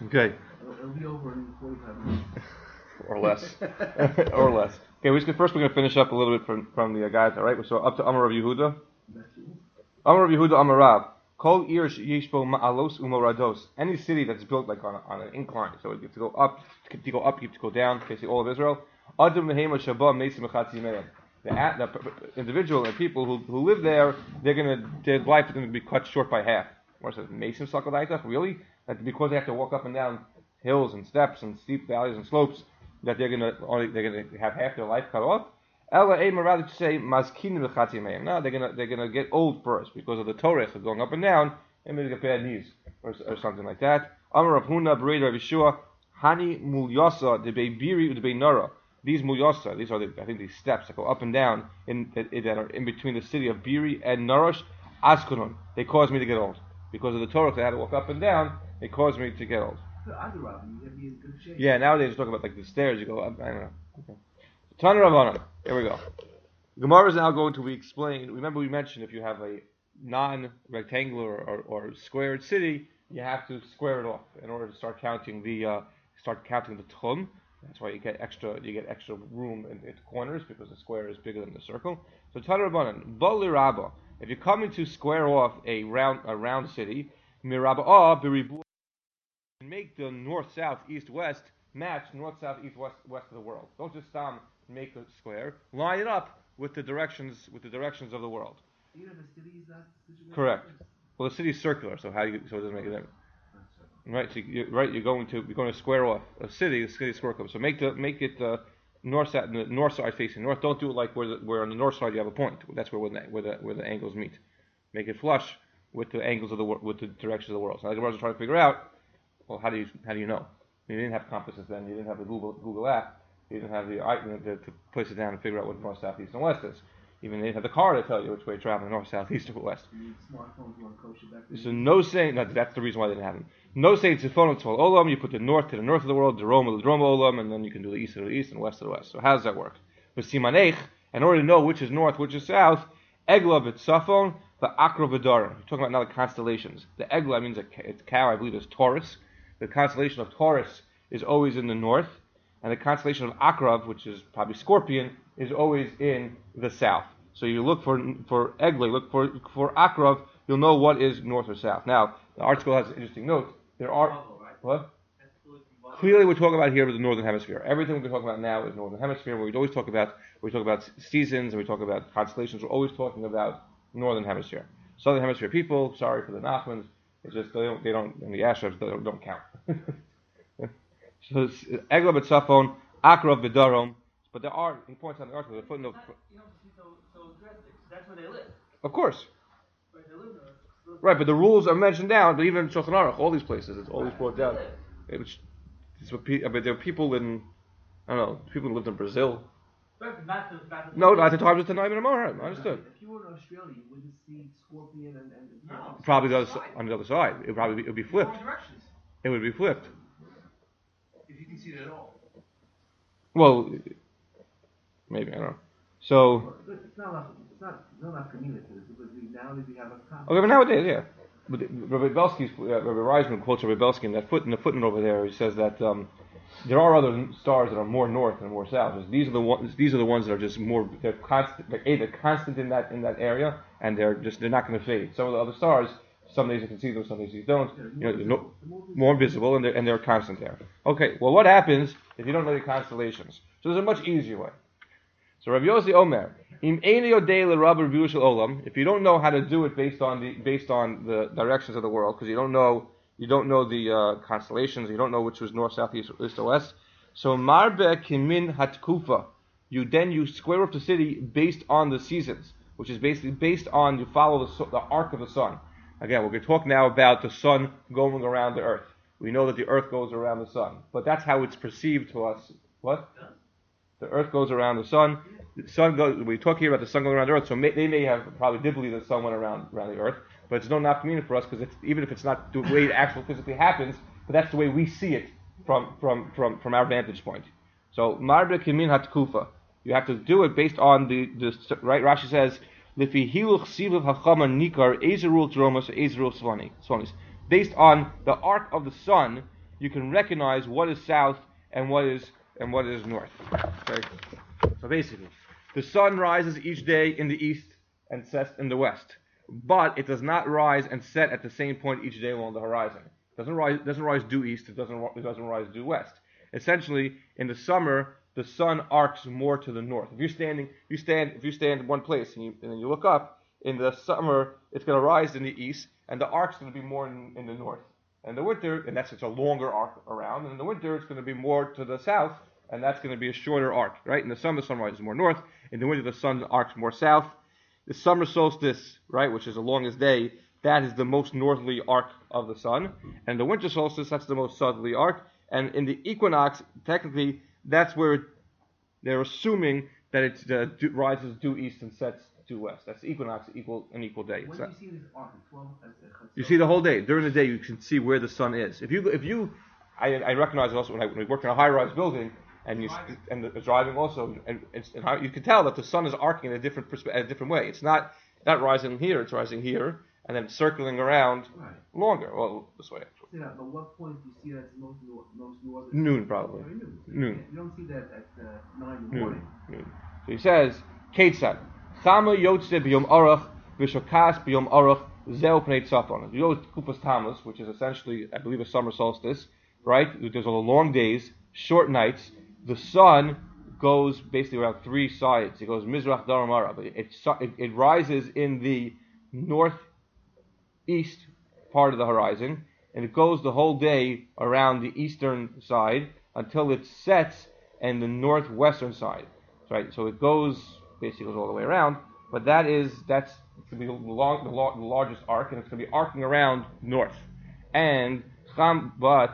Okay. It'll be over in 45 minutes. Or less. Or less. Okay, we're going to finish up a little bit from the guys, alright? So up to Amar of Yehuda. Amar of Yehuda, Amar Rav. Kol Irish Yishbo Ma'alos Umorados. Any city that's built like on an incline, so you have to go up, you have to go down, basically all of Israel. Adam Mehema Shabbat Mesim Echatzi Meim. The individual and people who live there, their life is going to be cut short by half. What is it? Mesim Sakalaita? Really? That because they have to walk up and down hills and steps and steep valleys and slopes, that they're going to have half their life cut off. Ella Ema, rather to say Mazkin Echatzi Meim. No, they're going to get old first because of the Torah of going up and down, and maybe get bad knees or something like that. Amar Rav Huna Bereid Rav Yeshua Hani Mulyasa de Beibiri de Beinara. These mulyasa, these are these steps that go up and down that are in between the city of Biri and Narosh, Askunun. They caused me to get old. Because of the Torah, I had to walk up and down, it caused me to get old. Yeah, nowadays you talk about like the stairs, you go up, I don't know. Okay. Tana Ravana, here we go. Gemara is now going to explain, remember we mentioned if you have a non-rectangular or squared city, you have to square it off in order to start counting the tchum. That's why you get extra room in the corners because the square is bigger than the circle. So Tana Rabbanan, Bali Rabba, if you're coming to square off a round city, Miraba'ah biribu, make the north, south, east, west match north, south, east, west of the world. Don't just make a square. Line it up with the directions of the world. Even if a city is not correct. Well, the city is circular, so it doesn't make a difference. Right, so you're going to square off a city square club. So make it north side facing north. Don't do it like where on the north side you have a point. That's where the angles meet. Make it flush with the angles with the directions of the world. So now the world is trying to figure out. Well, how do you know? You didn't have compasses then. You didn't have the Google app. You didn't have to place it down and figure out what north, south, east, and west is. Even they didn't have the car to tell you which way to travel, north, south, east, or west. Smartphones weren't kosher back then. So no saying, that's the reason why they didn't have them. No saying Tzifon Tzval Olam, you put the north to the north of the world, the Drom Olam, and then you can do the east to the east and west to the west. So how does that work? With Simanech, in order to know which is north, which is south, Egla v'Tzafon, the Akra v'Darim. We're talking about now the constellations. The Egla means it's cow, I believe is Taurus. The constellation of Taurus is always in the north, and the constellation of Akrav, which is probably Scorpion, is always in the south. So you look for Egla, look for Akrav, you'll know what is north or south. Now, the art school has an interesting note. There are what? Clearly, we're talking about here with the northern hemisphere. Everything we're talking about now is northern hemisphere. Where we always talk about seasons and we talk about constellations. We're always talking about northern hemisphere. Southern hemisphere people, sorry for the Nachmans, it's just they don't and the Ashrafs don't count. So Egla b'Tzafon, Akrav b'Darom, but there are. He points out in the article. The footnote. So that's where they live. Of course. Right, they live there. Right, but the rules are mentioned down. But even in Shulchan Aruch, all these places, it's always brought down. There are people in, I don't know, people who lived in Brazil. No, at the time it's the Naim and Amorim. I understood. If you were in Australia, you wouldn't see Scorpion and no. Probably on the other side. It would be flipped. It would be flipped. If you can see it at all. Well, maybe I don't know. So. It's not community because nowadays we have a concept. Okay, but nowadays, yeah. But Rabbi Belsky's, Rabbi Reisman quotes Rabbi Belsky in the footnote over there. He says that there are other stars that are more north and more south. These are the ones that are just more. They're constant. They're constant in that area, and they're not going to fade. Some of the other stars, some days you can see them, some days you don't. They're more visible, and they're constant there. Okay. Well, what happens if you don't know the constellations? So there's a much easier way. So Rabbi Yossi Omer, if you don't know how to do it based on the directions of the world, because you don't know the constellations, you don't know which was north, south, east, or west. So marbe kimin hatkufa, you square up the city based on the seasons, which is basically based on you follow the arc of the sun. Again, we're going to talk now about the sun going around the earth. We know that the earth goes around the sun, but that's how it's perceived to us. What? The earth goes around the sun. The sun goes. We talk here about the sun going around the earth, so they may have probably did believe the sun went around the earth, but it's no nafkamina for us because even if it's not the way it actually physically happens, but that's the way we see it from our vantage point. So marbe kimin hatkufa, you have to do it based on the right. Rashi says lifi hiluch sivav hachama nikar ezerul dromas ezerul swanis. Based on the arc of the sun, you can recognize what is south and what is north. Okay? So basically, the sun rises each day in the east and sets in the west, but it does not rise and set at the same point each day along the horizon. It doesn't rise due east. It doesn't rise due west. Essentially, in the summer, the sun arcs more to the north. If you stand in one place and then you look up, in the summer it's going to rise in the east, and the arc's going to be more in the north. And the winter, and it's a longer arc around. And in the winter, it's going to be more to the south, and that's going to be a shorter arc, right? In the summer, the sun rises more north. In the winter, the sun arcs more south. The summer solstice, right, which is the longest day, that is the most northerly arc of the sun. And the winter solstice, that's the most southerly arc. And in the equinox, technically, that's where they're assuming that it rises due east and sets due west. That's the equinox, an equal day. When do you see this arc? 12 you see the whole day. During the day, you can see where the sun is. I recognize it also when we work in a high-rise building, and the driving also, and how you can tell that the sun is arcing in a different way. It's not rising here; it's rising here, and then circling around longer. Well, this way. Actually. Yeah, but what point do you see that it's most northern? Noon, probably. Noon. You don't see that at 9 in the morning. Noon. So he says, Ketzad, Chama Yotze B'Yom Orach V'Shokas B'Yom Orach Zeu Pnei Tzafon. You go to Kupas Tammuz, which is essentially, I believe, a summer solstice, right? There's all long days, short nights. The sun goes basically around three sides. It goes Mizrach Daram Arab. It rises in the northeast part of the horizon, and it goes the whole day around the eastern side until it sets in the northwestern side. Right? So it goes all the way around, but that's going to be the largest arc, and it's going to be arcing around north. And Chama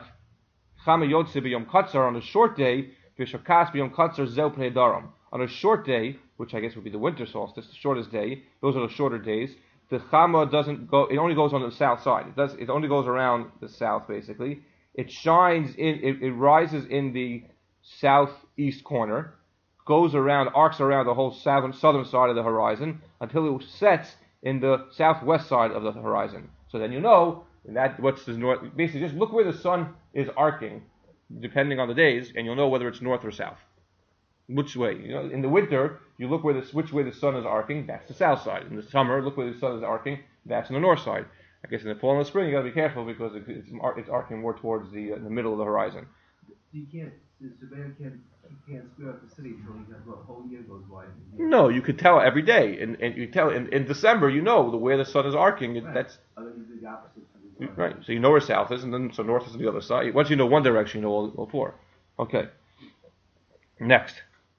Yotze B'Yom Katzar, on a short day, V'Shokas B'Yom Katzar Zeu Pnei Daram. On a short day, which I guess would be the winter solstice, the shortest day, those are the shorter days. The Chama doesn't go; it only goes on the south side. It only goes around the south, basically. It shines in. It rises in the southeast corner, goes around, arcs around the whole southern side of the horizon until it sets in the southwest side of the horizon. So then you know what's the north. Basically, just look where the sun is arcing, depending on the days, and you'll know whether it's north or south. Which way? In the winter, you look which way the sun is arcing. That's the south side. In the summer, look where the sun is arcing. That's on the north side. I guess in the fall and the spring, you got to be careful because it's arcing more towards the middle of the horizon. The surveyor can't screw up the city until the whole year goes by. No, you could tell every day, and you tell in December, where the sun is arcing. That's the opposite. Right. So you know where south is, and then so north is the other side. Once you know one direction, you know all four. Okay. Next.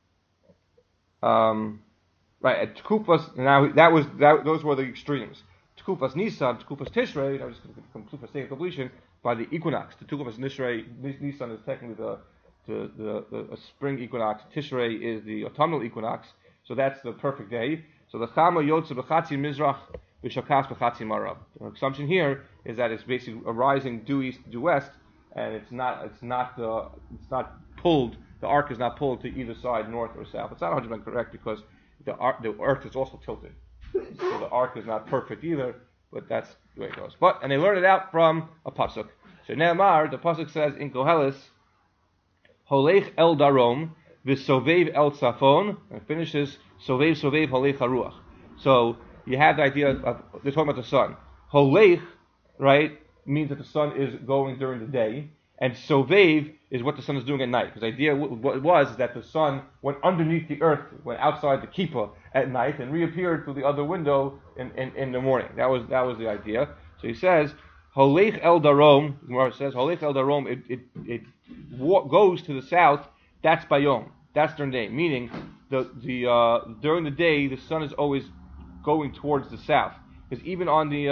Right, at Tekupas, now those were the extremes. Tekupas Nisan, Tekupas Tishrei, I was just going to complete for sake of completion, by the equinox. The Tekupas Nisan is technically the spring equinox. Tishrei is the autumnal equinox, so that's the perfect day. So the Chama Yotze B'Chatzi Mizrach V'Shokas B'Chatzi Marav. The assumption here is that it's basically a rising due east, due west, and it's not pulled. The arc is not pulled to either side, north or south. It's not 100% correct because the earth is also tilted. So the arc is not perfect either, but that's the way it goes. And they learn it out from a pasuk. So Ne'emar, the pasuk says in Koheles, Holech el darom, v'sovev el tzafon, and finishes, sovev holech haruach. So you have the idea of, they're talking about the sun. Holech, right, means that the sun is going during the day, and sovev is what the sun is doing at night. Because the idea was that the sun went underneath the earth, went outside the kippah at night, and reappeared through the other window in the morning. That was the idea. So he says, Holech el darom. Gemara says, Holech el darom. It goes to the south. That's bayom. That's during the day. Meaning, during the day, the sun is always going towards the south. Because even on the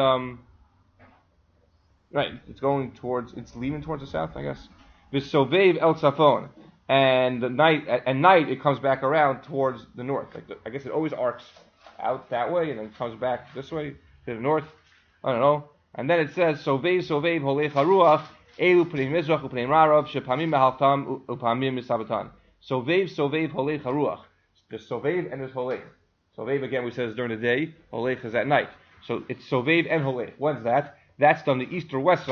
right, it's leaning towards the south, I guess. V'sovev el tzafon, and at night it comes back around towards the north. I guess it always arcs out that way and then comes back this way to the north. I don't know. And then it says sovev holech haruach elu pnei mizrach upnei marav shepamim mehaltam upamim misabatan. Sovev holech haruach. There's sovev and there's holech. Sovev again we said is during the day. Holech is at night. So it's sovev and holech. When's that? That's on the east or west side.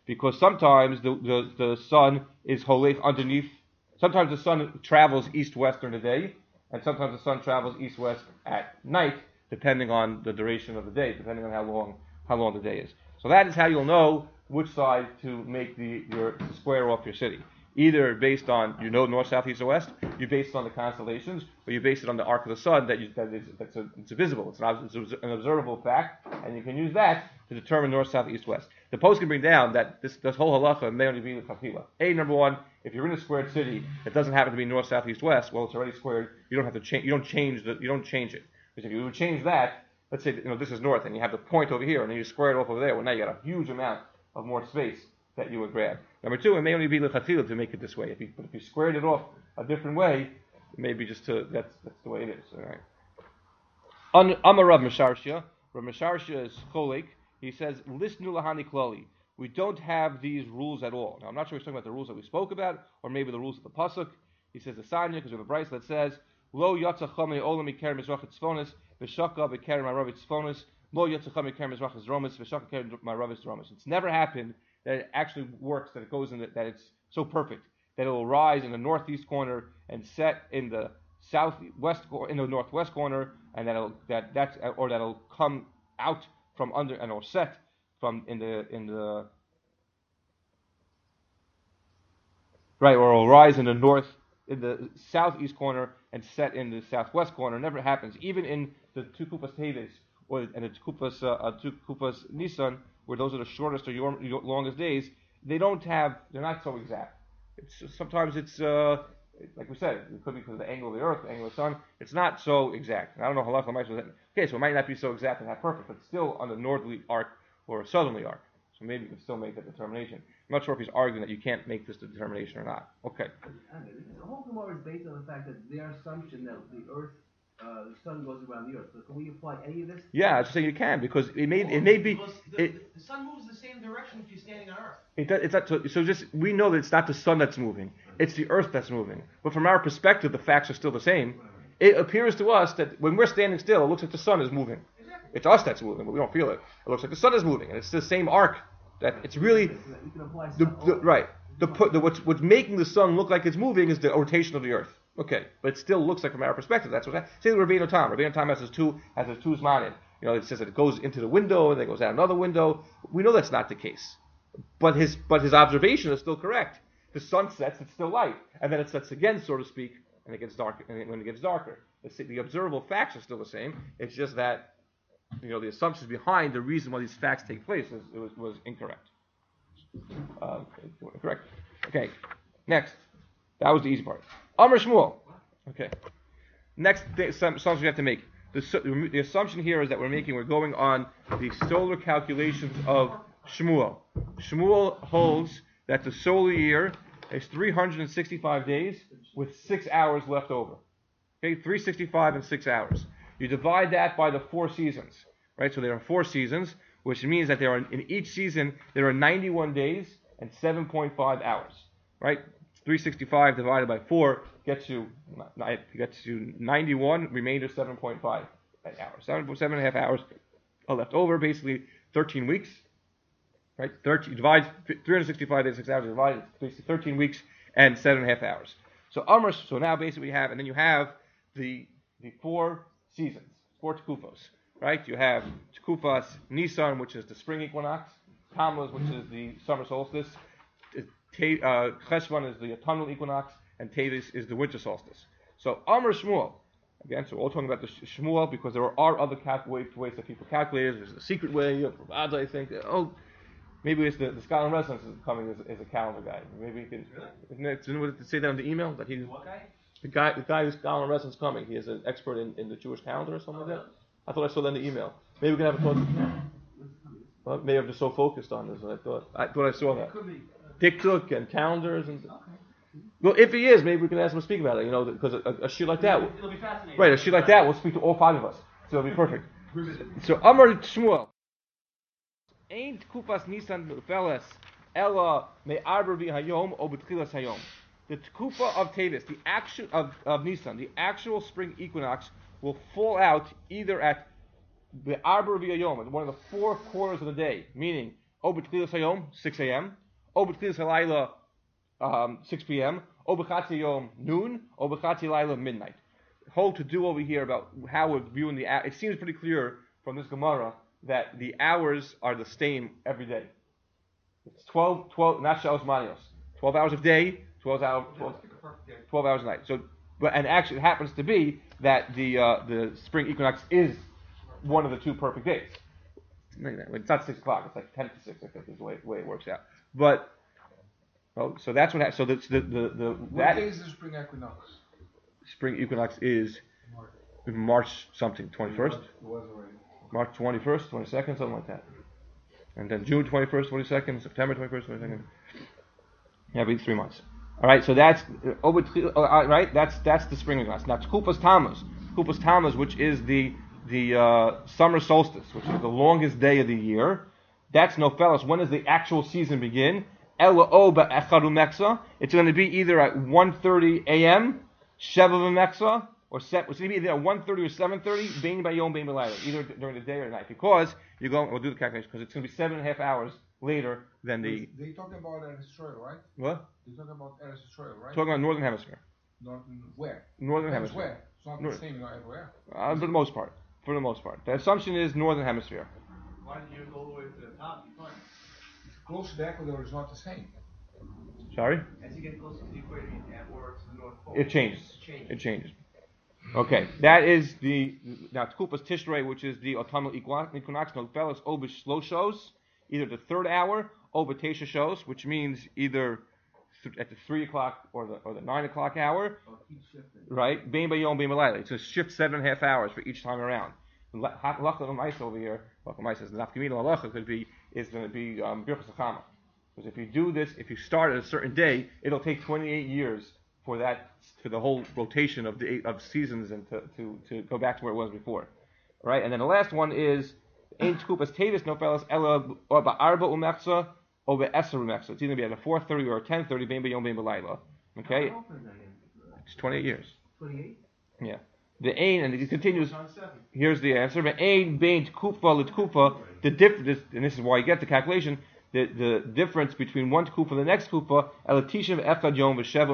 because sometimes the sun is holech underneath. Sometimes the sun travels east-west during the day, and sometimes the sun travels east-west at night, depending on the duration of the day, depending on how long the day is. So that is how you'll know which side to make to square off your city. Either based on north, south, east, or west, you base it on the constellations, or you base it on the arc of the sun it's visible. It's an observable fact, and you can use that to determine north, south, east, west. The post can bring down that this whole halacha may only be the chafila. Number one, if you're in a squared city that doesn't happen to be north, south, east, west, well, it's already squared. You don't have to change. You don't change it. Because if you would change that, let's say this is north, and you have the point over here, and then you square it off over there. Well, now you got a huge amount of more space that you would grab. Number two, it may only be lechatchila to make it this way. But if you squared it off a different way, maybe just that's the way it is. All right. Amar Rav Mesharshia. Rav Mesharshia is cholek. He says, "Listnu lahani klali." We don't have these rules at all. Now, I'm not sure he's talking about the rules that we spoke about, or maybe the rules of the pasuk. He says the sanya because we have a brayso that says, "Lo yatsa chamei olam miker mizrach tzfonis v'shaka b'ker marav tzfonis lo yatsa chamei miker mizrach zromis v'shaka b'ker marav zromis." It's never happened that it actually works, that it goes in that it's so perfect that it will rise in the northeast corner and set in the northwest corner, and that'll come out from under and or set from in the right, or it'll rise in the southeast corner and set in the southwest corner. It never happens, even in the two kupas teves and the two kupas Nisan, where those are the shortest or your longest days. They're not so exact. Sometimes it's like we said, it could be because of the angle of the earth, the angle of the sun. It's not so exact. I don't know how much. Okay, so it might not be so exact and not perfect, but still on the northerly arc or a southerly arc. So maybe you can still make that determination. I'm not sure if he's arguing that you can't make this determination or not. Okay. The whole Gemara is based on the fact that their assumption that the earth, the sun goes around the earth. So can we apply any of this? Yeah, I was saying you can because it may be. The sun moves the same direction if you're standing on earth. It's not so just we know that it's not the sun that's moving; it's the earth that's moving. But from our perspective, the facts are still the same. It appears to us that when we're standing still, it looks like the sun is moving. Exactly. It's us that's moving, but we don't feel it. It looks like the sun is moving, and it's the same arc. That it's really what's making the sun look like it's moving is the rotation of the earth. Okay, but it still looks like from our perspective. That's what say the Rabbeinu Tam. Rabbeinu Tam has his two zmanim. It says that it goes into the window and then goes out another window. We know that's not the case, but his observation is still correct. The sun sets, it's still light, and then it sets again, so to speak, and it gets dark. And when it gets darker, the observable facts are still the same. It's just that the assumptions behind the reason why these facts take place was incorrect. Correct. Okay. Next, that was the easy part. Amar Shmuel. Okay. Next assumption we have to make. The assumption here is that we're going on the solar calculations of Shmuel. Shmuel holds that the solar year is 365 days with 6 hours left over. Okay, 365 and 6 hours. You divide that by the 4 seasons, right? So there are 4 seasons, which means that in each season there are 91 days and 7.5 hours, right? 365 divided by 4 gets you 91, remainder 7.5 hours. 7.5 hours are left over, basically 13 weeks, right? Divide 365 days, 6 hours, divided basically 13 weeks and 7.5 hours. So now basically we have, and then you have the 4 seasons, 4 tekufos, right? You have tekufas Nisan, which is the spring equinox, Tammuz, which is the summer solstice, Cheshvan is the autumnal equinox, and Tevis is the winter solstice. So Amar Shmuel, again, so we're all talking about the Shmuel because there are other ways that people calculate. There's a secret way of Avad, I think. Maybe it's the Scholar in Residence is coming as a calendar guy. Maybe he could. Isn't it to say that on the email that he's What guy? the guy who's Scholar in Residence coming? He is an expert in the Jewish calendar or something like that. I thought I saw that in the email. Maybe we can have a talk. Well, maybe I'm just so focused on this. I thought I saw that. Could be. TikTok and calendars and. Well, if he is, maybe we can ask him to speak about it. Because a shit like that. It'll be fascinating. Right, a shit like that will speak to all 5 of us. So it'll be perfect. So Amar Shmuel. Ain't kupas Nisan Feles Ella me'arber v'hayom o b'tchilas hayom. The tkufa of Tevis, the action of Nisan, the actual spring equinox, will fall out either at the arbor v'hayom, one of the 4 quarters of the day, meaning O b'tchilas hayom, 6 a.m. O b'tchilas halayla, 6 p.m. O b'chatzi hayom, noon. O b'chatzi halayla, midnight. Whole to do over here about how we're viewing the. It seems pretty clear from this Gemara that the hours are the same every day. It's 12, not Shalos Manios. 12 hours of day, 12 hours a night. So, and actually it happens to be that the spring equinox is one of the two perfect days. It's not 6 o'clock, it's like 10 to 6, I think is the way it works out. But, so that's what happens. So what day is the spring equinox? Spring equinox is March something, 21st? It was already. March 21st, 22nd, something like that. And then June 21st, 22nd, September 21st, 22nd. Yeah, be 3 months. All right, so that's right. That's the spring equinox. Now, Tkupas Tammuz, which is the summer solstice, which is the longest day of the year. That's Nofelos. When does the actual season begin? Ela Oba Echaru Meksa. It's going to be either at 1:30 a.m. Sheva V'Meksa, or it's going to be either at 1:30 or 7:30. Bein Bayom Bein B'Layla, either during the day or the night. Because we'll do the calculation because it's going to be 7.5 hours later than the. They're talking about Eretz Yisrael, right? What? They're talking about Eretz Yisrael, right? Talking about Northern Hemisphere. Where? Northern Depends Hemisphere. Where? It's not the same everywhere. For the most part. The assumption is Northern Hemisphere. Why did you go all the way to the top? You find Close to the equator is not the same. Sorry? as you get closer to the equator or to the North Pole. It changes. Okay, that is now Tkupas Tishrei, which is the autumnal equinox. Nofelos Obish slow shows, either the third hour, Obatesha shows, which means either at the 3 o'clock or the 9 o'clock hour, right? Bein Bayom Bein B'Layla. It's a shift 7.5 hours for each time around. Halacha L'Maisa over here, L'Maisa says the Nafkamina Halacha is going to be Birchas Hachama. Because if you do this, if you start at a certain day, it'll take 28 years for the whole rotation of seasons and to go back to where it was before. All right, and then the last one is Ein Tkupas Tevis Nofelos Ela or Ba'arba Umechsa or Ba'eser Umechsa. It's either be at a 4:30 or a 10:30 Bein Bayom Bein B'Layla. Okay, it's 28 years. 28? Yeah. The Ein, and it continues. Here's the answer. The Ein Bein Tkufa L'Tkufa. The difference, and this is why you get the calculation. The difference between one tkufa and the next tkufa, elatishav echad yom v'sheva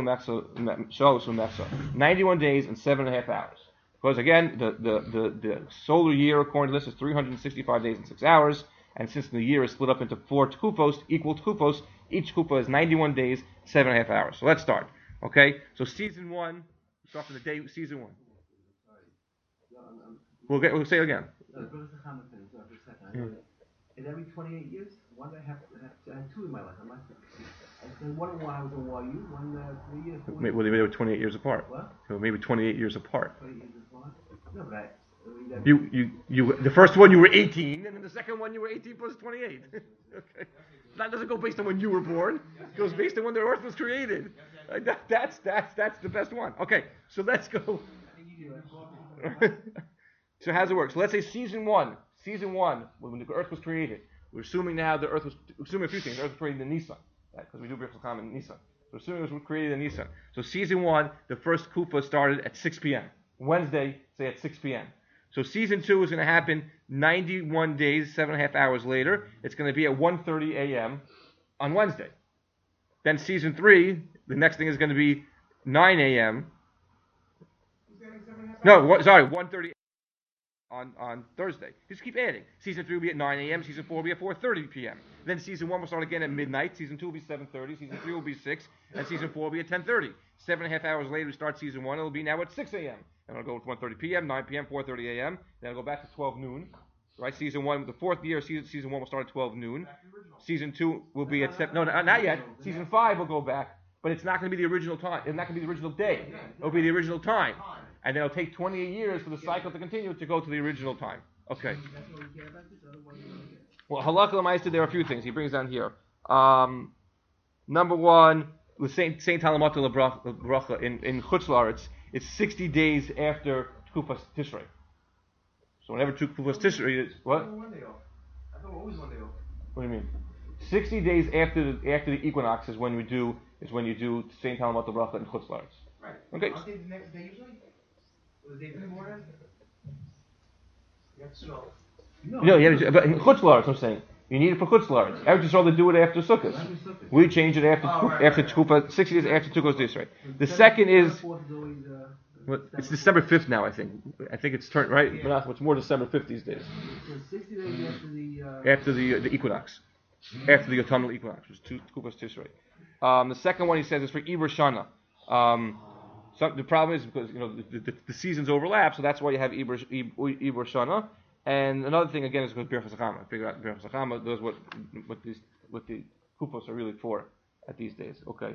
meksa, 91 days and 7.5 hours. Because again, the solar year according to this is 365 days and 6 hours, and since the year is split up into 4 tkufos, equal tkufos, each tkufa is 91 days, 7.5 hours. So let's start. Okay, so season 1, start from the day season 1. We'll say it again. Is every 28 years? One I have 2 in my life. One when I was in YU, one 3 years. Well, they were 28 years apart. What? So maybe 28 years apart. 28 years apart? No, but You the first one you were 18, and then the second one you were 18 plus 28. Okay, that doesn't go based on when you were born. It goes based on when the earth was created. That's the best one. Okay, so let's go. So how's it work? So let's say season one, when the earth was created. We're assuming now the earth was, assuming a few things. The earth was created in Nisan, right? Because we do Birchas Hacham in Nisan. So assuming it was created in Nisan. So season 1, the first kufa started at 6 p.m. Wednesday, say at 6 p.m. So season 2 is going to happen 91 days, 7.5 hours later. It's going to be at 1:30 a.m. on Wednesday. Then season 3, the next thing is going to be 9 a.m. No, 1:30 on Thursday. Just keep adding. Season 3 will be at 9 a.m. Season 4 will be at 4:30 p.m. Then season 1 will start again at midnight. Season 2 will be 7:30. Season 3 will be 6. And season 4 will be at 10:30. 7.5 hours later, we start season 1. It'll be now at 6 a.m. And it'll go to 1:30 p.m., 9 p.m., 4:30 a.m. Then it'll go back to 12 noon. Right? Season 1, the 4th year, season 1 will start at 12 noon. Season 2 will be at 7. No, not yet. Season 5 will go back. But it's not going to be the original time. It's not going to be the original day. It'll be the original time. And then it'll take 28 years for the cycle to continue to go to the original time. Okay. Well, halakha l'maisa, there are a few things he brings down here. Number one, the Saint Talamata L'bracha in Chutz La'aretz, it's 60 days after Tkupas Tishrei. So whenever Tkupas Tishrei is what? I thought always one day off. What do you mean? 60 days after the equinox is when you do Saint Talamata L'bracha in Chutz La'aretz. Right. Okay. Aren't they the next day usually? Or the day before? You have to know. No, yeah, but in Chutz La'aretz, I'm saying You need it for Chutz La'aretz. Eretz Yisrael, they do it after Sukkot. We change it after Tkufa, 60 days after Tukos Tishrei. The second is, it's December 5th now, I think. I think it's turned, right? It's more December 5th these days. So 60 days After the equinox. After the autumnal equinox, which is Tkupas Tishrei. The second one he says is for Iber Shana. The problem is because the seasons overlap, so that's why you have Iber Shana. And another thing again is because Bir Chazachama. Figure out Bir Chazachama knows what the kupos are really for at these days. Okay.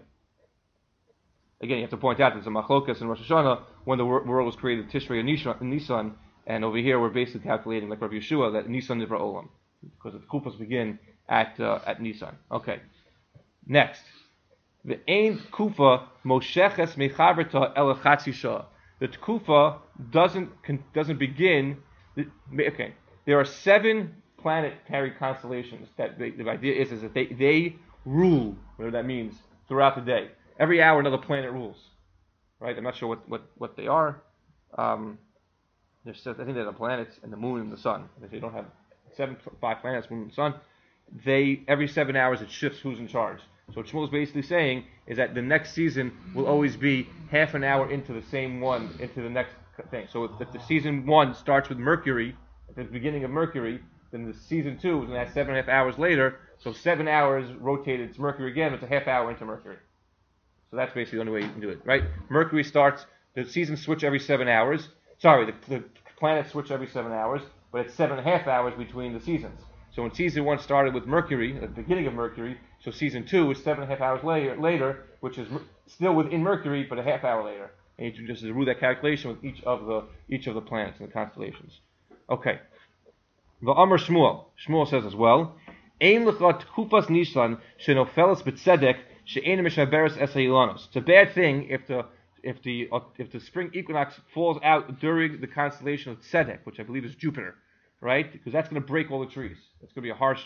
Again, you have to point out there's a machlokas in Rosh Hashanah when the world was created, Tishrei and Nisan, and over here we're basically calculating like Rav Yeshua that Nisan Nivra Olam because the kupos begin at Nisan. Okay. Next, the Ein Kufa Mosheches Mechaberta El Chatzi Shah. The Kufa doesn't begin. Okay, there are 7 planetary constellations that the idea is that they rule, whatever that means, throughout the day. Every hour another planet rules, right? I'm not sure what they are. I think they're the planets and the moon and the sun. If they don't have 5 planets, moon and sun, every 7 hours it shifts who's in charge. So what Shmuel is basically saying is that the next season will always be half an hour into the next thing. So if the season 1 starts with Mercury, at the beginning of Mercury, then the season 2 is going to have 7.5 hours later. So 7 hours rotated to Mercury again, it's a half hour into Mercury. So that's basically the only way you can do it, right? Mercury starts, the seasons switch every 7 hours. Sorry, the planets switch every 7 hours, but it's 7.5 hours between the seasons. So when season 1 started with Mercury, at the beginning of Mercury, so season 2 is 7.5 hours later, which is still within Mercury, but a half hour later. And you can just do that calculation with each of the planets and the constellations. Okay. V'amar Shmuel. Shmuel says as well, Ein lechat kupas Nisan shenofeles b'tzedek she'ein mishaberes es ha'ilanos. It's a bad thing if the spring equinox falls out during the constellation of Tzedek, which I believe is Jupiter, right? Because that's going to break all the trees. It's going to be a harsh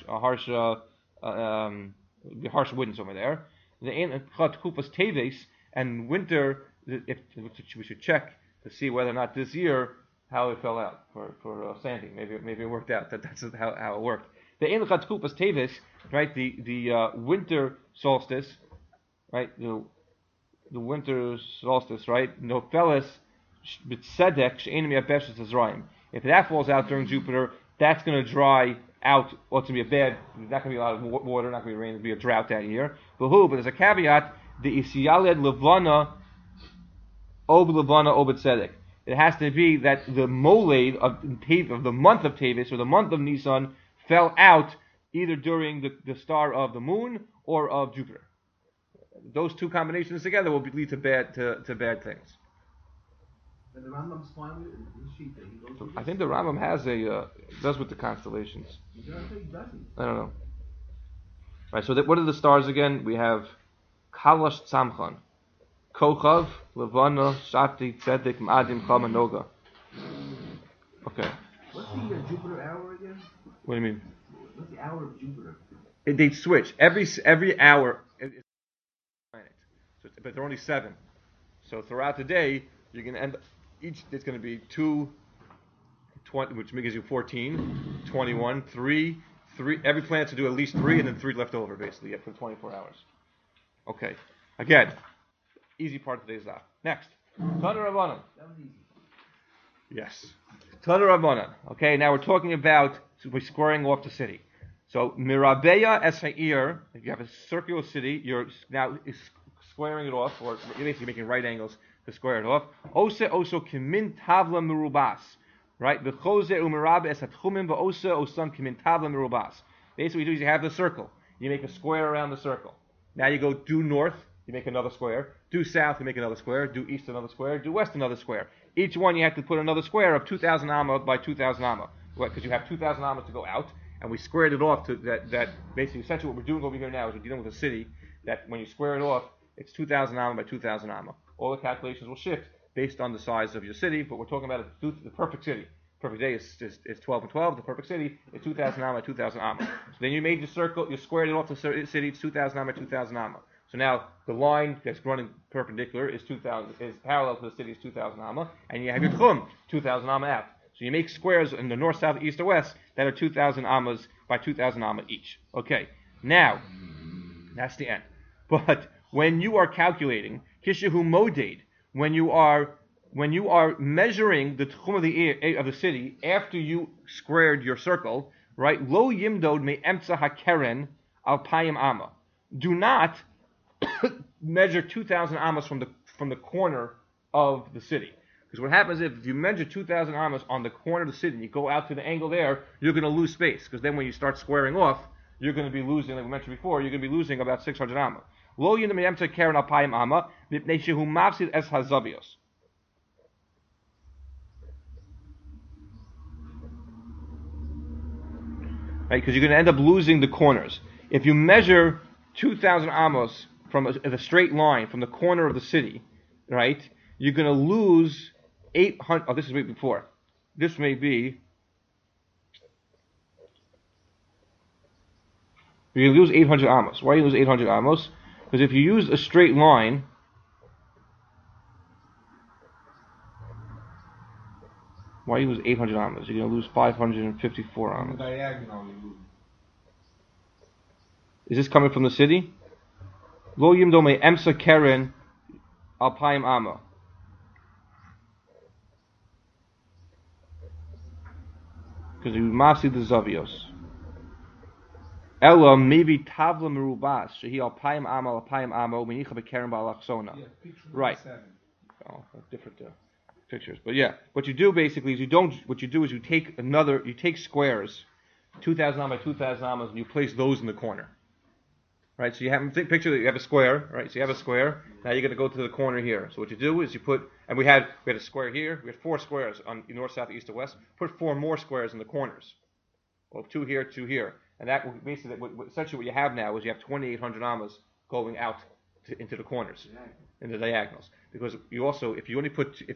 winds over there. The ein lechat kupas teves, and winter. We should check to see whether or not this year how it fell out for Sandy. Maybe it worked out. That's how it worked. The Ein Lechat Kupas Tevis, right? The winter solstice, right? The winter solstice, right? Nofeles b'tzedek she'ein miyabeshes Zerayim. If that falls out during Jupiter, that's going to dry out. Well, it's going to be there's not going to be a lot of water, not going to be rain. It'll be a drought that year. But there's a caveat: the Isiyaled Levana. Ob Levana Ob Tzedek. It has to be that the molade of the month of Tevis or the month of Nisan fell out either during the star of the moon or of Jupiter. Those two combinations together will lead to bad things. And the Rambam's fine with the sheet. I think the Rambam has does with the constellations. He doesn't. I don't know. Right. So what are the stars again? We have Kalash Tzamchan. Kochav, Levana, Shati, Tzedek, Ma'adim, Chama, Noga. Okay. What's the Jupiter hour again? What do you mean? What's the hour of Jupiter? They switch every hour. It's planet, but there are only 7. So throughout the day, you're going to end each. It's going to be 2, 20, which gives you 14, 21, 3. Every planet to do at least 3, and then 3 left over, basically, for 24 hours. Okay. Again. Easy part of today's daf. Next, Tana Rabbanan. That was easy. Yes, Tana Rabbanan. Okay, now we're talking about we're squaring off the city. So Mirabeya es ha'ir. If you have a circular city, you're now squaring it off, or you're basically making right angles to square it off. Ose oso kimin tavla merubas. Right, b'chose umirabe es hatchumim v'ose osan kimin tavla merubas. Basically, what you do is you have the circle. You make a square around the circle. Now you go due north. You make another square. Due south, you make another square. Due east, another square. Due west, another square. Each one you have to put another square of 2,000 amma by 2,000 amma. Because you have 2,000 amma to go out, and we squared it off to that basically, essentially what we're doing over here now is we're dealing with a city that when you square it off, it's 2,000 amma by 2,000 amma. All the calculations will shift based on the size of your city, but we're talking about the perfect city. Perfect day is 12 and 12. The perfect city is 2,000 amma by 2,000 amma. So then you made your circle, you squared it off the city, it's 2,000 amma by 2,000 amma. So now the line that's running perpendicular is parallel to the city is 2,000 amma, and you have your tchum 2,000 amma out. So you make squares in the north, south, east, or west that are 2,000 ammas by 2,000 amma each. Okay, now that's the end. But when you are calculating kishahu moded, when you are measuring the tchum of the city after you squared your circle, right? Lo yimdod me emtza hakeren al payim amma. Do not measure 2,000 amas from the corner of the city. Because what happens if you measure 2,000 amas on the corner of the city and you go out to the angle there, you're going to lose space. Because then when you start squaring off, you're going to be losing, like we mentioned before, you're going to be losing about 600 amma. Lo yimdod me emtza hakeren al payim amma mipnei shehu mafsid es hazavios. Right, because you're going to end up losing the corners. If you measure 2,000 amos from a straight line from the corner of the city, right, you're going to lose 800. Oh, this is way before. This may be. You're going to lose 800 amos. Why do you lose 800 amos? Because if you use a straight line, why do you lose 800 amos? You're going to lose 554 amos. Diagonal, you lose. Is this coming from the city? Lo yimdo me emsa keren alpayim amma. Because you mafsid the zavios. Ella maybe tavla merubas shehi alpayim amma alpayim amma umenicha bekeren ba'alachsona. Yeah, picture Right. 7. Oh, different pictures, but yeah, what you do basically is you take squares, 2,000 amma by 2,000 ammas, and you place those in the corner. Right, so picture that you have a square, right? So you have a square. Now you're going to go to the corner here. So what you do is you put, and we had a square here. We had 4 squares on north, south, east, and west. Put 4 more squares in the corners. Well, 2 here, 2 here, and that will basically essentially what you have now is you have 2,800 ammas going out into the corners, in the diagonals. Because you also, if you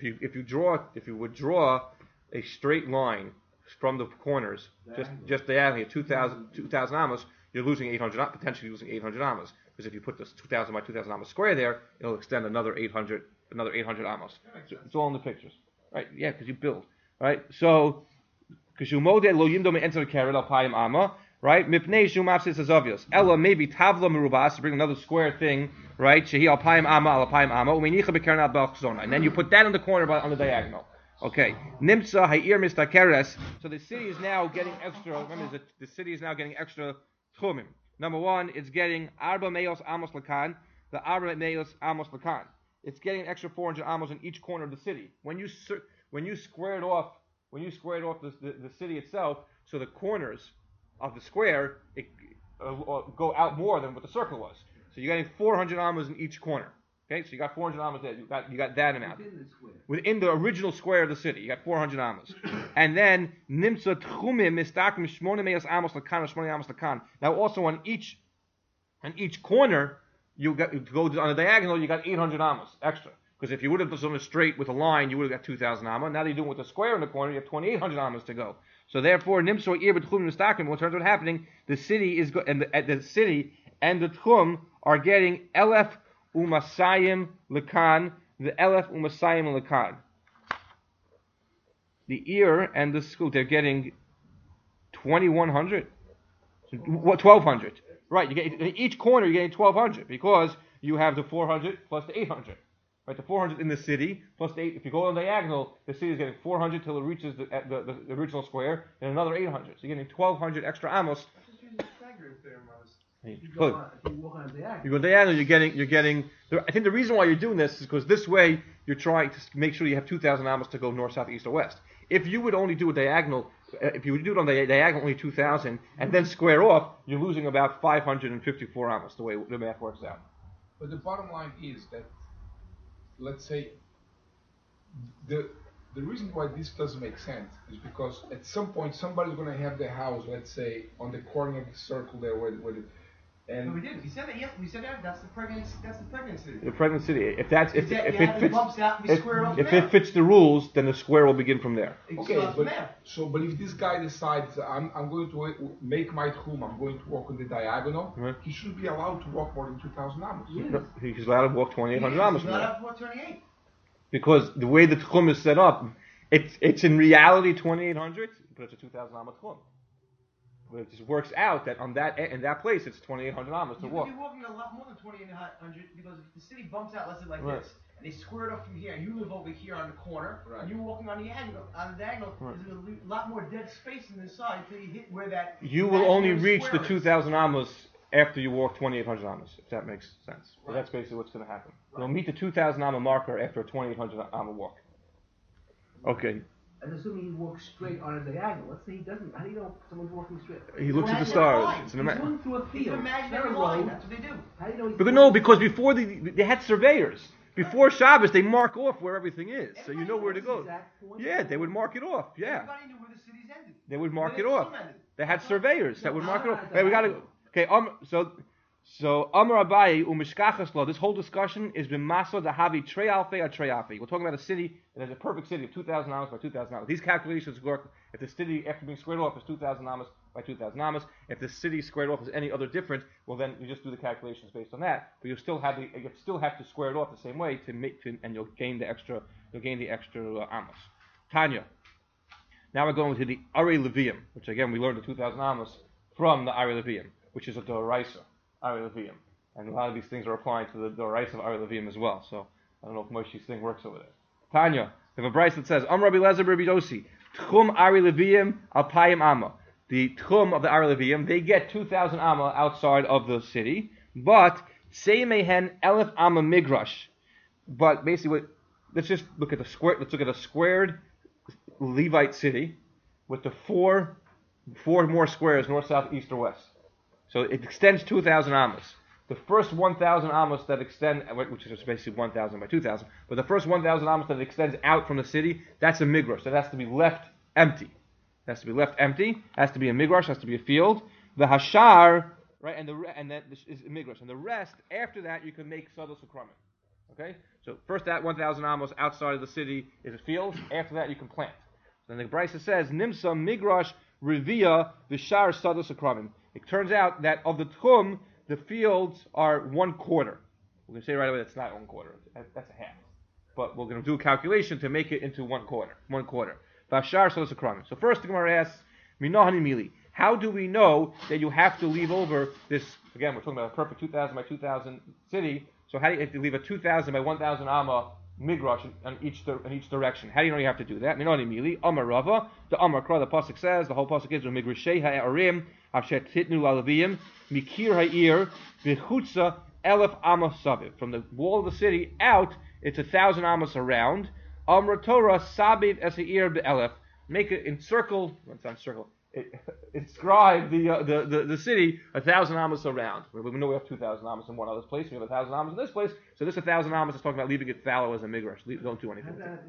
would draw a straight line from the corners, just diagonally at 2,000 ammas, you're losing potentially losing 800 ammas. Because if you put this 2,000 by 2,000 ammas square there, it'll extend another 800 ammas. So it's all in the pictures, right? Yeah, because you build, right? So, because you model lo yimdo me enter carrot al payim amma, right? Mipnei shu mafsis azavios. Ella maybe tavla merubas to bring another square thing, right? Shehi al payim amma al payim amma umenicha bekeren al balchzona, and then you put that in the corner on the diagonal. Okay, Nimsa Ha'ir Mistakeres. So the city is now getting extra. Remember, the city is now getting extra tchumim. Number 1, it's getting Arba Meos Amos Lakan. The Arba Meos Amos Lakan. It's getting an extra 400 amos in each corner of the city. When you squared off the city itself, so the corners of the square go out more than what the circle was. So you're getting 400 amos in each corner. Okay, so you got 400 amos there. You got that amount. Within the original square of the city, you got 400 amos. And then nimsa tchumim mistakim shmona meos amos lakan or shmona amos lakan. Now also on each corner, you go on the diagonal, you got 800 amos extra. Because if you would have done it straight with a line, you would have got 2,000 amma. Now that you're doing it with a square in the corner, you have 2,800 ammas to go. So therefore, nimsa ir b'tchumim mistakim. What turns out happening? The city the city and the tchum are getting elef umasayim lekan, the elef umasayim lekan. The ear and the school, they're getting 2,100, 1,200. Right, you get in each corner you're getting 1,200 because you have the 400 plus the 800. Right, the 400 in the city plus the 8. If you go on diagonal, the city is getting 400 till it reaches the original square, and another 800. So you're getting 1,200 extra amos. You go diagonal, you're getting. I think the reason why you're doing this is because this way you're trying to make sure you have 2,000 amos to go north, south, east, or west. If you would only do a diagonal, if you would do it on the diagonal only 2,000 and then square off, you're losing about 554 amos. The way the math works out. But the bottom line is that, let's say, the reason why this doesn't make sense is because at some point somebody's going to have their house, let's say, on the corner of the circle there where and No, we did. We said that. Yes, we said that. That's the pregnant city. The pregnant city. If it fits the rules, then the square will begin from there. okay, but if this guy decides I'm going to make my tchum, I'm going to walk on the diagonal, Right. he shouldn't be allowed to walk more than 2,000 amos. No, he's allowed to walk 2,800 amos from Not there. up 428. Because the way the tchum is set up, it's in reality 2,800, but it's a 2,000 amos tchum. But it just works out that on that in that place it's 2,800 amos to You walk. could be walking a lot more than 2,800 because if the city bumps out, let's say like Right. this, and they square it off from here, and you live over here on the corner, Right. and you're walking on the diagonal, Right. there's a lot more dead space on this side until you hit where that. You will only imaginary reach the square is. 2,000 amos after you walk 2,800 amos, if that makes sense. So Right. that's basically what's going to happen. You'll meet the 2,000 amma marker after a 2,800 amma walk. Okay. And assuming he walks straight on a diagonal. Let's say he doesn't. How do you know someone's walking straight? He looks at the Imaginary stars. line. It's an He's ima- walking through a It's an field. imaginary not a line. road. That's what they do. How do you know he's Because no, because before they had surveyors. Before Shabbos, they mark off where everything is, so you know where to go. Yeah, they would mark it off. Yeah, Everybody knew where the cities ended. they would mark Where it the off. film ended. They had surveyors that would mark it off. Ah, Hey, we gotta. Okay, so Amar Abaye umishkachas law. This whole discussion is b'masa dahavi trei alfei a trei alfei. We're talking about a city that has a perfect city of 2,000 amos by 2,000 amos. These calculations work if the city after being squared off is 2,000 amos by 2,000 amos. If the city squared off is any other different, well then you just do the calculations based on that. But you still have to square it off the same way and you'll gain the extra amos. Tanya. Now we're going to the Ari Levium, which again we learned the 2,000 amos from the Ari Levium, which is a Doraisa Ari Levium. And a lot of these things are applying to the Doraisa of Ari Levium as well. So I don't know if Moshe's thing works over there. Tanya, we have a Bryce that says, Rabbi Lezer Rabbi Dosi, Tchum Ari Levium Alpayim Amma. The Tchum of the Ari Levium, they get 2,000 Amma outside of the city, but Sei Mehen Elef Amma Migrash. But basically, let's just look at the square. Let's look at a squared Levite city with the four more squares, north, south, east, or west. So it extends 2,000 amos. The first 1,000 amos that extend, which is basically 1,000 by 2,000, but the first 1,000 amos that extends out from the city, that's a migrash. That has to be left empty. It has to be left empty. It has to be a migrash. Has to be a field. The hashar, right, and that is a migrash. And the rest, after that, you can make sados ukramin. Okay? So first that 1,000 amos outside of the city is a field. After that, you can plant. Then the Brisa says, Nimsa migrash revia v'shar sados ukramin. It turns out that of the tchum, the fields are 1/4. We're going to say right away that's not 1/4. That's a half. But we're going to do a calculation to make it into 1/4. 1/4. V'ashar sados ukramin. So first the Gemara asks, Minahani mili. How do we know that you have to leave over this? Again, we're talking about a perfect 2,000 by 2,000 city. So how do you have to leave a 2,000 by 1,000 amma migrash in each direction? How do you know you have to do that? Minani mili Amar Rava. The Amar Kra, the pasuk says, the whole pasuk is migrashei ha'arim asher titnu lalevim mikir ha'ir v'chutza elef amos saviv. From the wall of the city out, it's 1,000 amos around. Amar Torah sabiv es ha'ir be'elef. Make it encircle. It's not circle. Inscribe the city 1,000 amos around. We know we have 2,000 amos in one other place. We have 1,000 amos in this place. So this 1,000 amos is talking about leaving it fallow as a migrash. Don't do anything with it.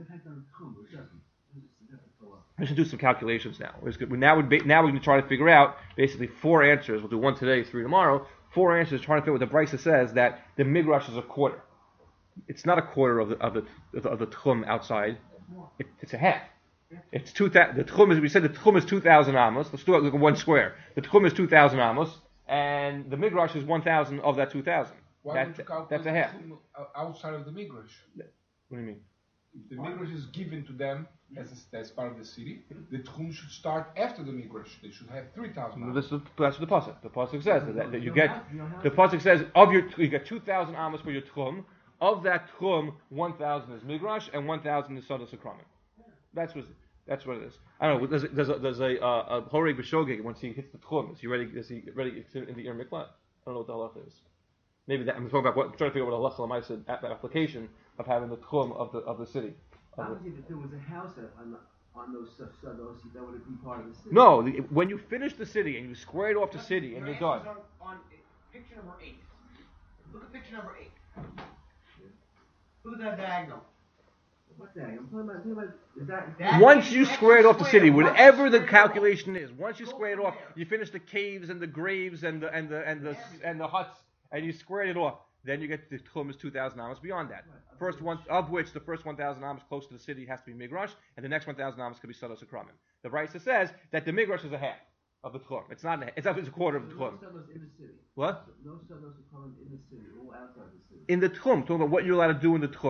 We should do some calculations now. Now we're going to try to figure out basically 4 answers. We'll do 1 today, 3 tomorrow. 4 answers trying to figure out what the Brisa says that the migrash is a quarter. It's not a quarter of the tchum outside. It's a half. It's 2,000. The tchum is. We said the tchum is 2,000 amos. Let's do it like 1 square. The tchum is 2,000 amos, and the migrash is 1,000 of that 2,000. Why would you calculate That's a half. outside of the migrash? What do you mean? If the migrash is given to them as part of the city, the tchum should start after the migrash. They should have 3,000. That's what the pasuk. The pasuk says that you get. You don't have The pasuk says you get 2,000 amos for your tchum. Of that tchum, 1,000 is migrash and 1,000 is sadas ukramin. That's what it is. I don't know. There's a horeg b'shogeg once he hits the tchum. Is he ready in the ir miklat? I don't know what the halacha is. Maybe that I'm talking about. I'm trying to figure out what halacha l'maisa application of having the tchum of the city. Obviously, if there was a house on those sados, that would be part of the city. No, when you finish the city and you square it off the city and you're done. On picture number 8. Look at picture number 8. Look at that diagonal. What's that? I'm talking about is that Once you square it off the city, Once you whatever the square it calculation is, once you Go square it from off, there. you finish the caves and the graves and the huts, and you square it off. Then you get the tchum is 2,000 amos beyond that. First one of which the first 1,000 amos close to the city has to be migrash, and the next 1,000 amos could be sados ukramin. The Brisa says that the migrash is a half of the tchum. It's not. It's a quarter of the no tchum. sados in the city? What? No sados are coming in the city, all outside the city. In the tchum, talking about what you're allowed to do in the tchum. Right.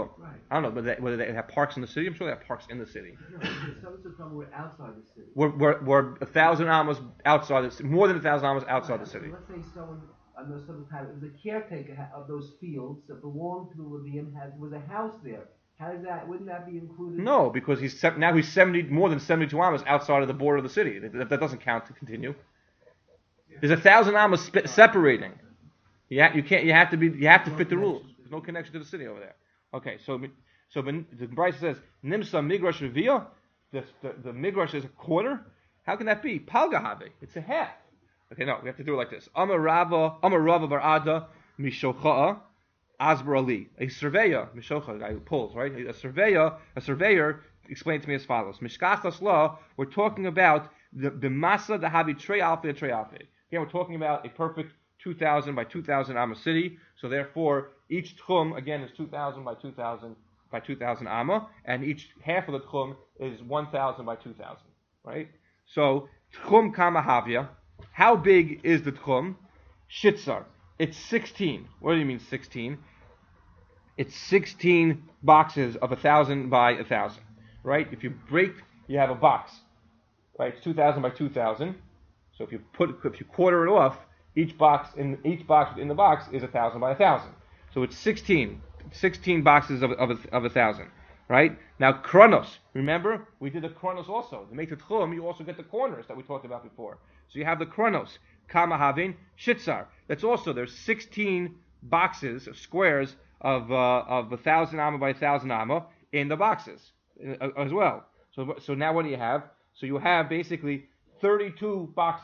I don't know whether they have parks in the city. I'm sure they have parks in the city. No, because some of the time we're outside the city. We're 1,000 amos outside the city, more than 1,000 amos outside the city. Let's say someone, I know someone was a caretaker of those fields that belonged to the Levium, was a house there. How does that? Wouldn't that be included? No, because he's 70, more than 72 amos outside of the border of the city. That doesn't count to continue. There's 1,000 amos separating. You have to fit the rules. There's no connection to the city over there. Okay, so the Bryce says Nimsa Migrash Revia. The Migrash is a quarter. How can that be? Palgahave. It's a half. Okay, no, we have to do it like this. Amar Rava Barada Mishocha'a Asbar Ali. A surveyor, Mishocha, guy who pulls, right? A surveyor explained to me as follows. Mishkachas law, we're talking about the Masa the Havi Trey Alpha. Here we're talking about a perfect 2,000 by 2,000 amma city. So therefore, each tchum again is 2,000 by 2,000 by 2,000 amma, and each half of the tchum is 1,000 by 2,000. Right? So tchum kama havia. How big is the tchum? Shitzar. It's 16. What do you mean 16? It's 16 boxes of 1,000 by 1,000. Right? If you have a box. Right? It's 2,000 by 2,000. So if you quarter it off, each box within the box is 1,000 by 1,000. So it's 16 boxes of 1,000. Right? Now Kronos, remember we did the Kronos also. To make the tchum, you also get the corners that we talked about before. So you have the Kronos, Kama Havin, Shitzar. That's also there's 16 boxes of squares of 1,000 amma by 1,000 amma in the boxes as well. So now what do you have? So you have basically 32 boxes.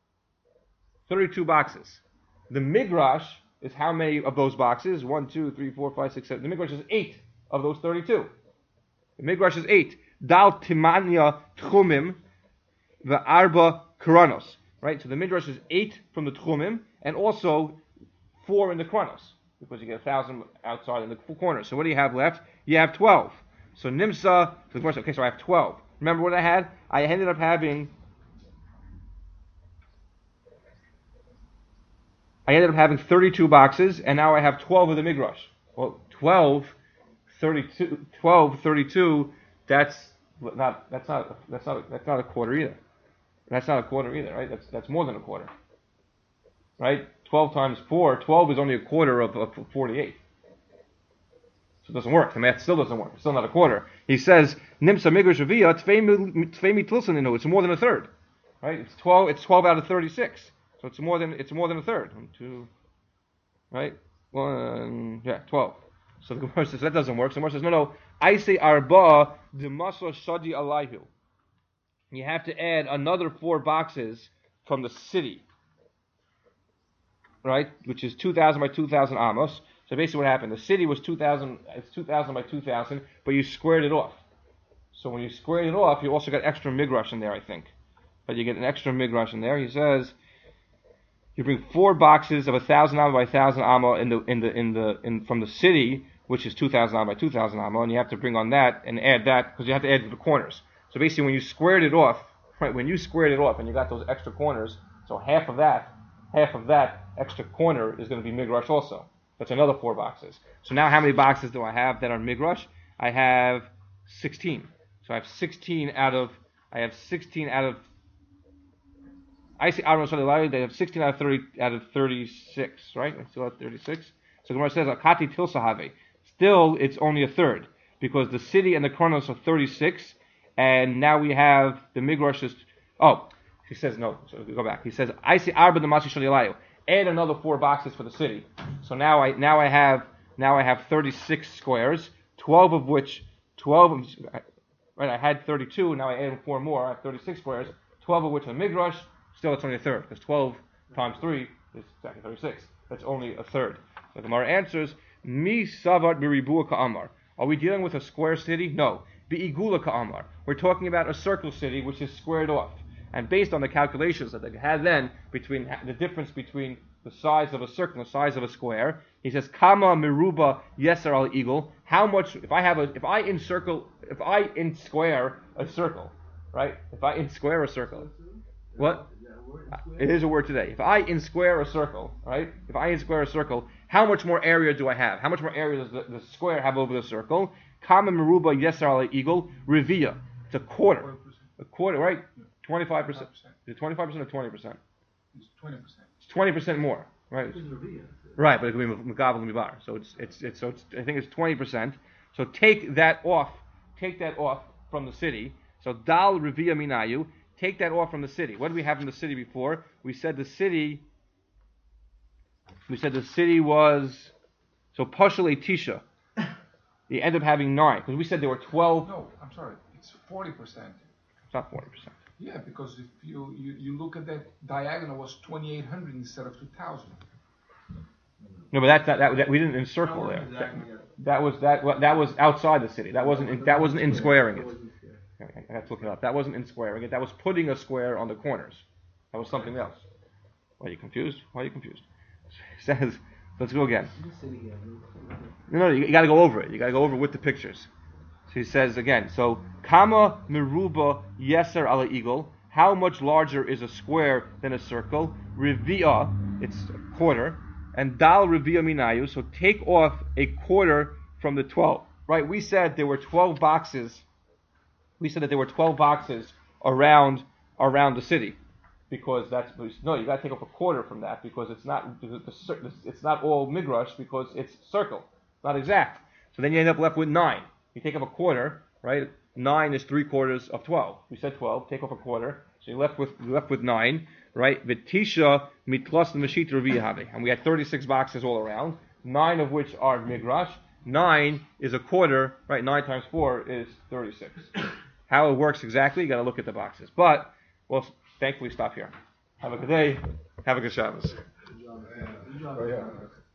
32 boxes. The Migrash is how many of those boxes? 1, 2, 3, 4, 5, 6, 7. The Migrash is 8 of those 32. The Migrash is 8. Dal Timanya Tchumim the Arba Kronos. Right? So the Midrash is 8 from the Tchumim and also 4 in the Kronos. Because you get 1,000 outside in the corner. So what do you have left? You have 12. So Nimsa, okay, so I have 12. Remember what I had? I ended up having 32 boxes, and now I have 12 of the Midrash. Well, 32, that's not a quarter either. That's not a quarter either, right? That's more than a quarter. Right? 12 times 4, 12 is only a quarter of 48. So it doesn't work. The math still doesn't work. It's still not a quarter. He says, Nimsa Migrash Avia, Tfei Mitlsan, it's more than a third. Right? It's 12 out of 36. So it's more than a third. 1, 2, right? 12. So the Gemara says that doesn't work. So the Gemara says, no. I say arba demasa shadi alayhu. You have to add another 4 boxes from the city, right? Which is 2,000 by 2,000 amos. So basically, what happened? The city was 2,000. It's 2,000 by 2,000, but you squared it off. So when you squared it off, you also got extra migrash in there, I think. But you get an extra migrash in there. He says. You bring 4 boxes of 1,000 amma by 1,000 amma from the city, which is 2,000 amma by 2,000 amma, and you have to bring on that and add that because you have to add to the corners. So basically, when you squared it off, right? When you squared it off and you got those extra corners, so half of that extra corner is going to be migrash also. That's another 4 boxes. So now, how many boxes do I have that are migrash? I have 16. So I have 16 out of. I see they have 16 out of 36, right? I still have 36. So Gemara says Akati Tilsahave. Still, it's only a third because the city and the Kronos are 36, and now we have the Migrash is. Oh, he says no. So we go back. He says I see Arba the Mashi Shalilayu. Add another 4 boxes for the city. So now I have 36 squares. 12 of which right? I had 32. Now I add 4 more. I have 36 squares. 12 of which are Migrash. Still, it's only a third, because 12 times 3 is exactly 36. That's only a third. So the Gemara answers, Mi savat biribua ka'amar. Are we dealing with a square city? No. Bi'igula ka'amar. We're talking about a circle city, which is squared off. And based on the calculations that they had then, between the difference between the size of a circle and the size of a square, he says, Kama miruba yeser al eagle. How much, if I square a circle, right? If I square a circle, what? It is a word today. If I square a circle, right? If I square a circle, How much more area do I have? How much more area does the square have over the circle? Kama meruba yeser ala eagle revia. It's a quarter. A quarter, right? 25%. Is it 25% or 20%? It's 20%. It's 20% more, right? This is Revia. Right, but it could be Mugabal and Mibar. So it's I think it's 20%. So take that off from the city. So Dal Revia Minayu, take that off from the city. What did we have in the city before? We said the city was so partially Tisha. You end up having 9 because we said there were 12. No, I'm sorry. It's 40%. It's not 40%. Yeah, because if you look at that diagonal was 2,800 instead of 2,000. No, but that we didn't encircle there. That was outside the city. That wasn't in squaring it. I have to look it up. That wasn't in squaring it. That was putting a square on the corners. That was something else. Why are you confused? It says, let's go again. No, you got to go over it. You got to go over it with the pictures. So he says again. So kama meruba yeser ala eagle. How much larger is a square than a circle? Revia, it's a quarter. And dal revia minayu. So take off a quarter from the 12. Right? We said there were 12 boxes. We said that there were 12 boxes around the city, because you got to take off a quarter from that because it's not all midrash because it's circle, it's not exact. So then you end up left with 9. You take off a quarter, right? 9 is 3/4 of 12. We said 12. Take off a quarter, so you're left with 9, right? V'tisha mitlas l'mashit reviyahave, and we had 36 boxes all around, 9 of which are midrash. 9 is a quarter, right? 9 times 4 is 36. How it works exactly, you got to look at the boxes. But we'll thankfully stop here. Have a good day. Have a good Shabbos. Good job.